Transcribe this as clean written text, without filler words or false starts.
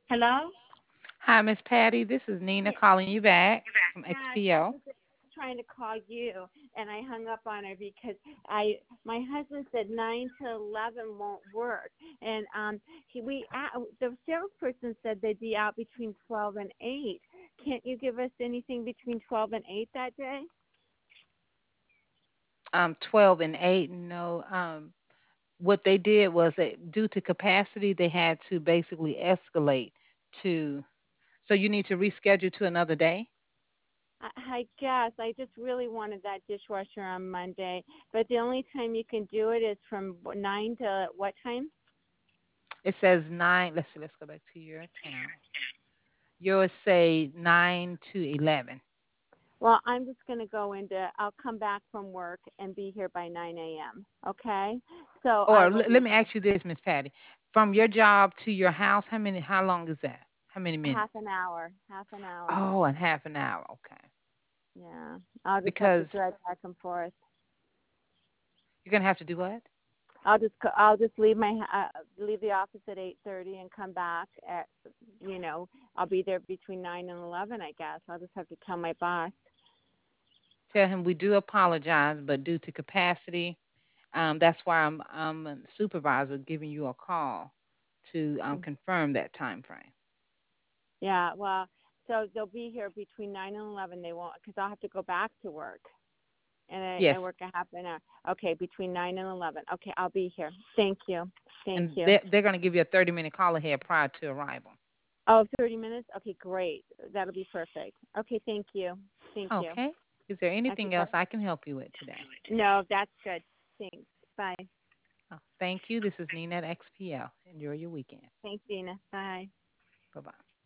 Hello? Hi, Miss Patty. This is Nina calling you back from Yes, I XPO. was just trying to call you, and I hung up on her because my husband said 9 to 11 won't work, and the salesperson said they'd be out between 12 and 8. Can't you give us anything between 12 and 8 that day? 12 and 8. No, what they did was that due to capacity, they had to basically escalate to. So you need to reschedule to another day. I guess I just really wanted that dishwasher on Monday, but the only time you can do it is from 9 to what time? It says 9. Let's see. Let's go back to your account. Yours say 9 to 11. Well, I'm just going to go into, I'll come back from work and be here by 9 a.m. Okay? So I Or will let be me ask you this, Miss Patty. From your job to your house, how many? How long is that? How many half minutes? an hour, half an hour. Oh, and half an hour. Okay. Yeah. I'll just have to Because drive back and forth. you're gonna have to do what? I'll just leave the office at 8:30 and come back at, I'll be there between 9 and 11, I guess. I'll just have to tell my boss. Tell him we do apologize, but due to capacity, that's why I'm a supervisor giving you a call to confirm that time frame. Yeah, well, so they'll be here between 9 and 11. They won't, because I'll have to go back to work. And I Yes, work a half an hour. Okay, between 9 and 11. Okay, I'll be here. Thank you. Thank and you. they're going to give you a 30-minute call ahead prior to arrival. Oh, 30 minutes? Okay, great. That'll be perfect. Okay, thank you. Thank you. Okay. Is there Okay, anything bye. else I can help you with today? No, that's good. Thanks. Bye. Oh, thank you. This is Nina at XPL. Enjoy your weekend. Thanks, Dina. Bye. Bye bye.